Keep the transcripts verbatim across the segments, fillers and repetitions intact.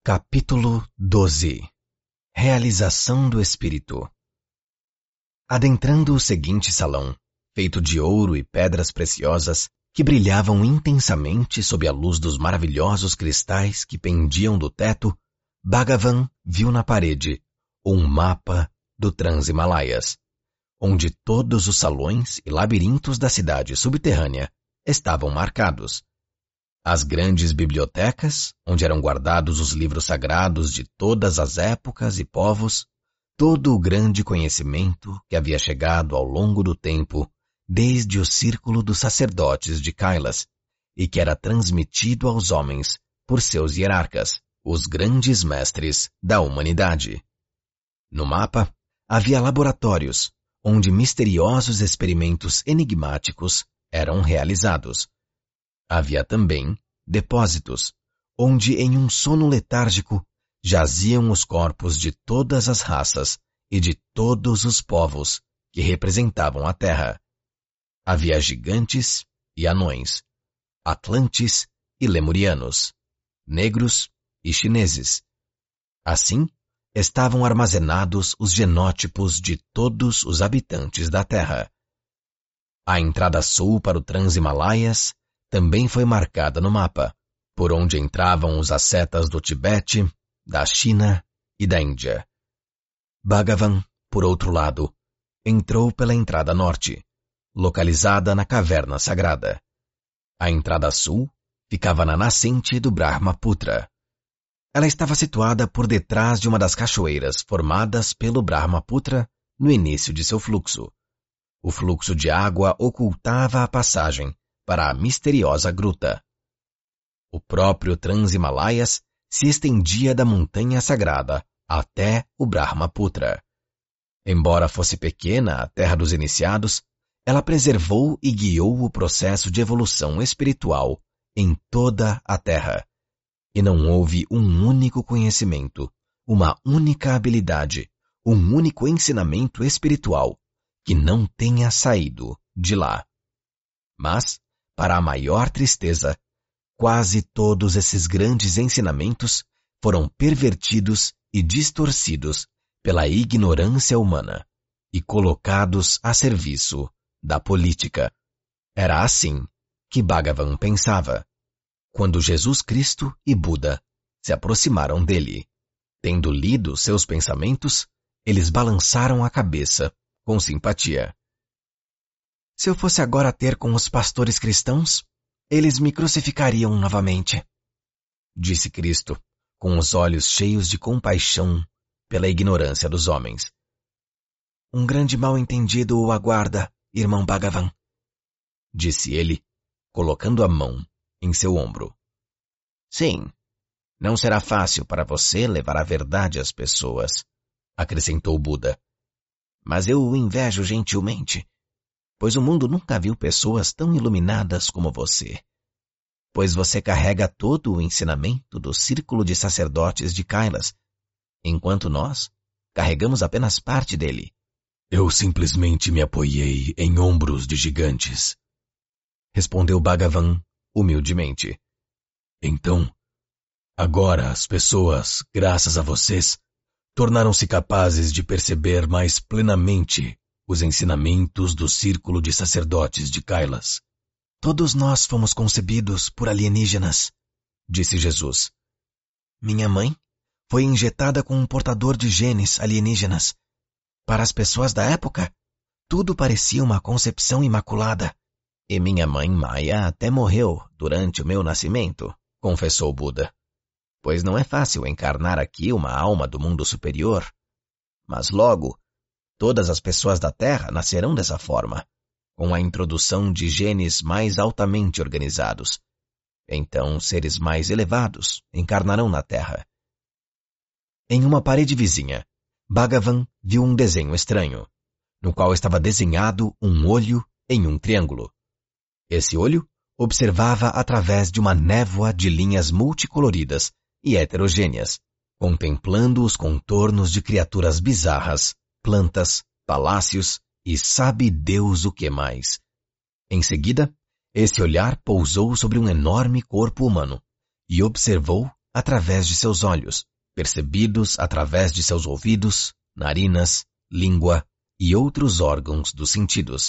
Capítulo doze. Realização do Espírito. Adentrando o seguinte salão, feito de ouro e pedras preciosas, que brilhavam intensamente sob a luz dos maravilhosos cristais que pendiam do teto, Bhagavan viu na parede um mapa do Trans-Himalaias, onde todos os salões e labirintos da cidade subterrânea estavam marcados. As grandes bibliotecas, onde eram guardados os livros sagrados de todas as épocas e povos, todo o grande conhecimento que havia chegado ao longo do tempo, desde o círculo dos sacerdotes de Kailas, e que era transmitido aos homens por seus hierarcas, os grandes mestres da humanidade. No mapa, havia laboratórios, onde misteriosos experimentos enigmáticos eram realizados. Havia também depósitos, onde em um sono letárgico jaziam os corpos de todas as raças e de todos os povos que representavam a Terra. Havia gigantes e anões, atlantes e lemurianos, negros e chineses. Assim, estavam armazenados os genótipos de todos os habitantes da Terra. A entrada sul para o Trans-Himalaias também foi marcada no mapa, por onde entravam os ascetas do Tibete, da China e da Índia. Bhagavan, por outro lado, entrou pela entrada norte, localizada na Caverna Sagrada. A entrada sul ficava na nascente do Brahmaputra. Ela estava situada por detrás de uma das cachoeiras formadas pelo Brahmaputra no início de seu fluxo. O fluxo de água ocultava a passagem para a misteriosa gruta. O próprio Trans-Himalaias se estendia da montanha sagrada até o Brahmaputra. Embora fosse pequena a terra dos iniciados, ela preservou e guiou o processo de evolução espiritual em toda a terra. E não houve um único conhecimento, uma única habilidade, um único ensinamento espiritual que não tenha saído de lá. Mas, para a maior tristeza, quase todos esses grandes ensinamentos foram pervertidos e distorcidos pela ignorância humana e colocados a serviço da política. Era assim que Bhagavan pensava, quando Jesus Cristo e Buda se aproximaram dele. Tendo lido seus pensamentos, eles balançaram a cabeça com simpatia. Se eu fosse agora ter com os pastores cristãos, eles me crucificariam novamente, disse Cristo, com os olhos cheios de compaixão pela ignorância dos homens. Um grande mal-entendido o aguarda, irmão Bhagavan, disse ele, colocando a mão em seu ombro. Sim, não será fácil para você levar a verdade às pessoas, acrescentou Buda. Mas eu o invejo gentilmente, pois o mundo nunca viu pessoas tão iluminadas como você. Pois você carrega todo o ensinamento do círculo de sacerdotes de Kailas, enquanto nós carregamos apenas parte dele. Eu simplesmente me apoiei em ombros de gigantes, respondeu Bhagavan humildemente. Então, agora as pessoas, graças a vocês, tornaram-se capazes de perceber mais plenamente os ensinamentos do círculo de sacerdotes de Kailas. Todos nós fomos concebidos por alienígenas, disse Jesus. Minha mãe foi injetada com um portador de genes alienígenas. Para as pessoas da época, tudo parecia uma concepção imaculada. E minha mãe Maya até morreu durante o meu nascimento, confessou Buda. Pois não é fácil encarnar aqui uma alma do mundo superior. Mas logo, todas as pessoas da Terra nascerão dessa forma, com a introdução de genes mais altamente organizados. Então, seres mais elevados encarnarão na Terra. Em uma parede vizinha, Bhagavan viu um desenho estranho, no qual estava desenhado um olho em um triângulo. Esse olho observava através de uma névoa de linhas multicoloridas e heterogêneas, contemplando os contornos de criaturas bizarras, plantas, palácios e sabe Deus o que mais. Em seguida, esse olhar pousou sobre um enorme corpo humano e observou através de seus olhos, percebidos através de seus ouvidos, narinas, língua e outros órgãos dos sentidos.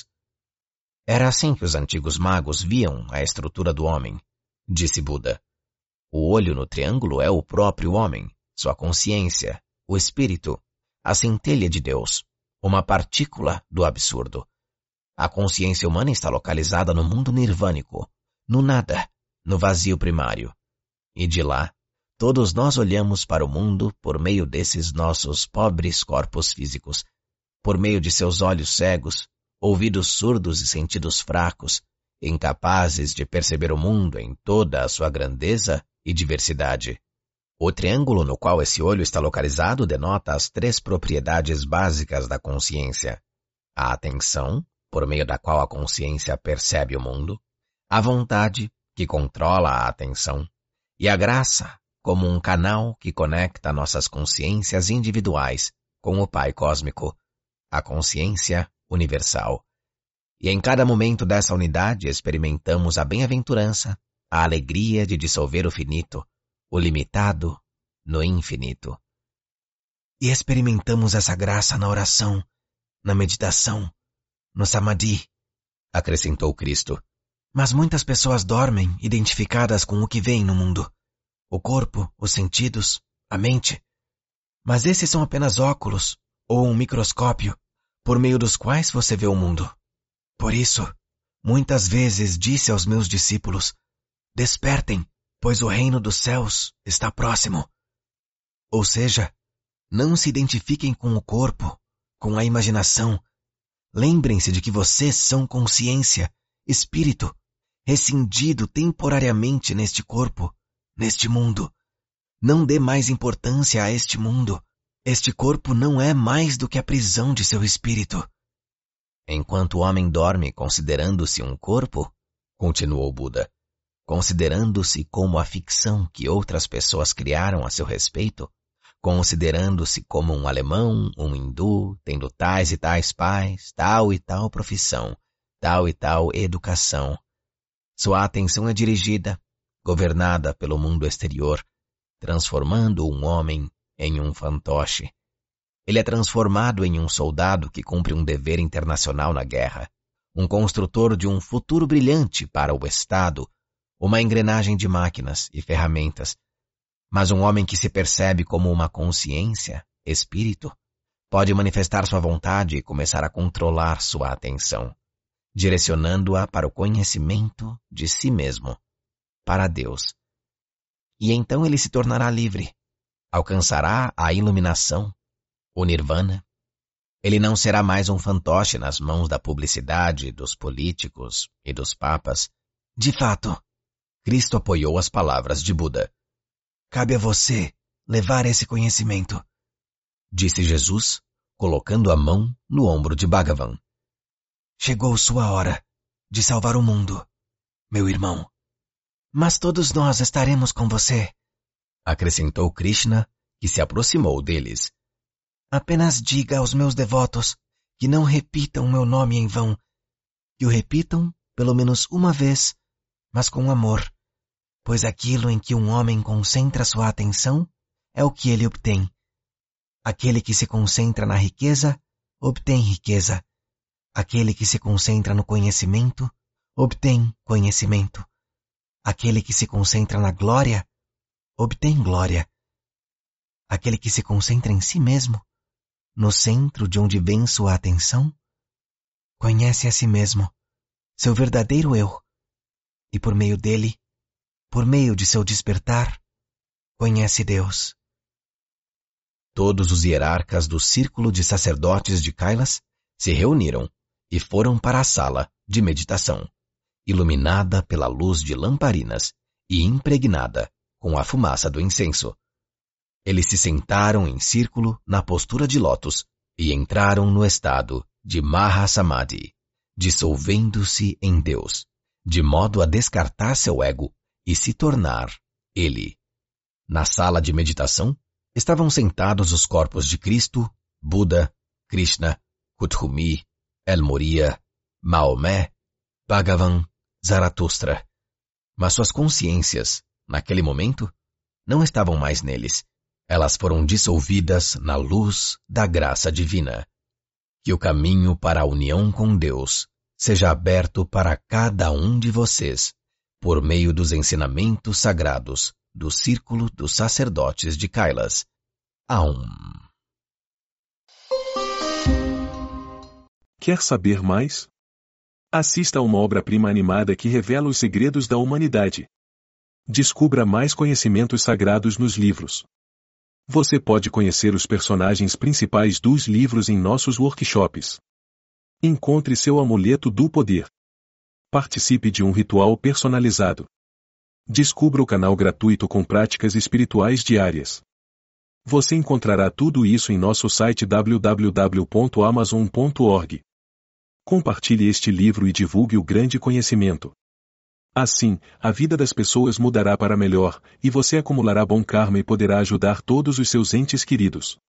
Era assim que os antigos magos viam a estrutura do homem, disse Buda. O olho no triângulo é o próprio homem, sua consciência, o espírito, a centelha de Deus, uma partícula do absurdo. A consciência humana está localizada no mundo nirvânico, no nada, no vazio primário. E de lá, todos nós olhamos para o mundo por meio desses nossos pobres corpos físicos, por meio de seus olhos cegos, ouvidos surdos e sentidos fracos, incapazes de perceber o mundo em toda a sua grandeza e diversidade. O triângulo no qual esse olho está localizado denota as três propriedades básicas da consciência: a atenção, por meio da qual a consciência percebe o mundo, a vontade, que controla a atenção, e a graça, como um canal que conecta nossas consciências individuais com o Pai Cósmico, a consciência universal. E em cada momento dessa unidade experimentamos a bem-aventurança, a alegria de dissolver o finito, o limitado no infinito. E experimentamos essa graça na oração, na meditação, no samadhi, acrescentou Cristo. Mas muitas pessoas dormem identificadas com o que veem no mundo, o corpo, os sentidos, a mente. Mas esses são apenas óculos ou um microscópio por meio dos quais você vê o mundo. Por isso, muitas vezes disse aos meus discípulos: despertem, pois o reino dos céus está próximo. Ou seja, não se identifiquem com o corpo, com a imaginação. Lembrem-se de que vocês são consciência, espírito, rescindido temporariamente neste corpo, neste mundo. Não dê mais importância a este mundo. Este corpo não é mais do que a prisão de seu espírito. Enquanto o homem dorme considerando-se um corpo, continuou Buda, considerando-se como a ficção que outras pessoas criaram a seu respeito, considerando-se como um alemão, um hindu, tendo tais e tais pais, tal e tal profissão, tal e tal educação. Sua atenção é dirigida, governada pelo mundo exterior, transformando um homem em um fantoche. Ele é transformado em um soldado que cumpre um dever internacional na guerra, um construtor de um futuro brilhante para o Estado, uma engrenagem de máquinas e ferramentas. Mas um homem que se percebe como uma consciência, espírito, pode manifestar sua vontade e começar a controlar sua atenção, direcionando-a para o conhecimento de si mesmo, para Deus. E então ele se tornará livre, alcançará a iluminação, o nirvana. Ele não será mais um fantoche nas mãos da publicidade, dos políticos e dos papas. De fato, Cristo apoiou as palavras de Buda. Cabe a você levar esse conhecimento, disse Jesus, colocando a mão no ombro de Bhagavan. Chegou sua hora de salvar o mundo, meu irmão. Mas todos nós estaremos com você, acrescentou Krishna, que se aproximou deles. Apenas diga aos meus devotos que não repitam meu nome em vão, que o repitam pelo menos uma vez, mas com amor, pois aquilo em que um homem concentra sua atenção é o que ele obtém. Aquele que se concentra na riqueza, obtém riqueza. Aquele que se concentra no conhecimento, obtém conhecimento. Aquele que se concentra na glória, obtém glória. Aquele que se concentra em si mesmo, no centro de onde vem sua atenção, conhece a si mesmo, seu verdadeiro eu, e por meio dele, por meio de seu despertar, conhece Deus. Todos os hierarcas do círculo de sacerdotes de Kailas se reuniram e foram para a sala de meditação, iluminada pela luz de lamparinas e impregnada com a fumaça do incenso. Eles se sentaram em círculo na postura de lótus e entraram no estado de Mahasamadhi, dissolvendo-se em Deus, de modo a descartar seu ego e se tornar Ele. Na sala de meditação estavam sentados os corpos de Cristo, Buda, Krishna, Kuthumi, El Moria, Maomé, Bhagavan, Zaratustra. Mas suas consciências, naquele momento, não estavam mais neles. Elas foram dissolvidas na luz da graça divina. Que o caminho para a união com Deus seja aberto para cada um de vocês, por meio dos ensinamentos sagrados do Círculo dos Sacerdotes de Kailas. Aum. Quer saber mais? Assista a uma obra-prima animada que revela os segredos da humanidade. Descubra mais conhecimentos sagrados nos livros. Você pode conhecer os personagens principais dos livros em nossos workshops. Encontre seu amuleto do poder. Participe de um ritual personalizado. Descubra o canal gratuito com práticas espirituais diárias. Você encontrará tudo isso em nosso site w w w ponto amazon ponto org. Compartilhe este livro e divulgue o grande conhecimento. Assim, a vida das pessoas mudará para melhor, e você acumulará bom karma e poderá ajudar todos os seus entes queridos.